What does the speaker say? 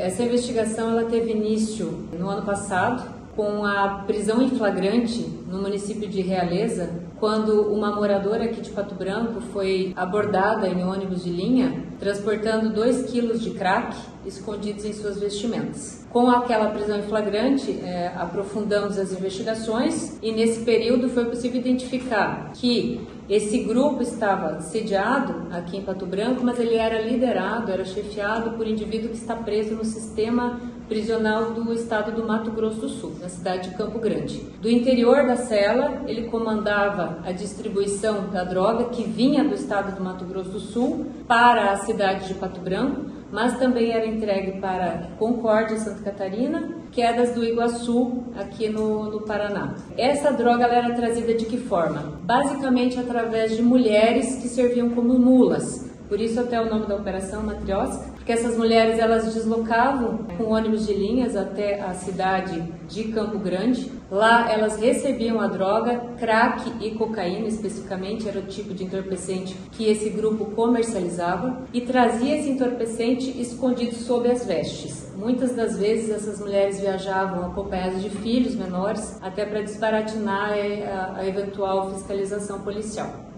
Essa investigação ela teve início no ano passado, com a prisão em flagrante no município de Realeza, quando uma moradora aqui de Pato Branco foi abordada em ônibus de linha, transportando 2 quilos de crack escondidos em suas vestimentas. Com aquela prisão em flagrante, aprofundamos as investigações e nesse período foi possível identificar que esse grupo estava sediado aqui em Pato Branco, mas ele era liderado, era chefiado por indivíduo que está preso no sistema prisional do estado do Mato Grosso do Sul, na cidade de Campo Grande. Do interior da cela, ele comandava a distribuição da droga que vinha do estado do Mato Grosso do Sul para a cidade de Pato Branco, mas também era entregue para Concórdia, Santa Catarina, Quedas do Iguaçu, aqui no Paraná. Essa droga ela era trazida de que forma? Basicamente através de mulheres que serviam como mulas. Por isso até o nome da operação Matrioska, porque essas mulheres elas deslocavam com ônibus de linhas até a cidade de Campo Grande. Lá elas recebiam a droga, crack e cocaína especificamente, era o tipo de entorpecente que esse grupo comercializava, e trazia esse entorpecente escondido sob as vestes. Muitas das vezes essas mulheres viajavam acompanhadas de filhos menores, até para desbaratinar a eventual fiscalização policial.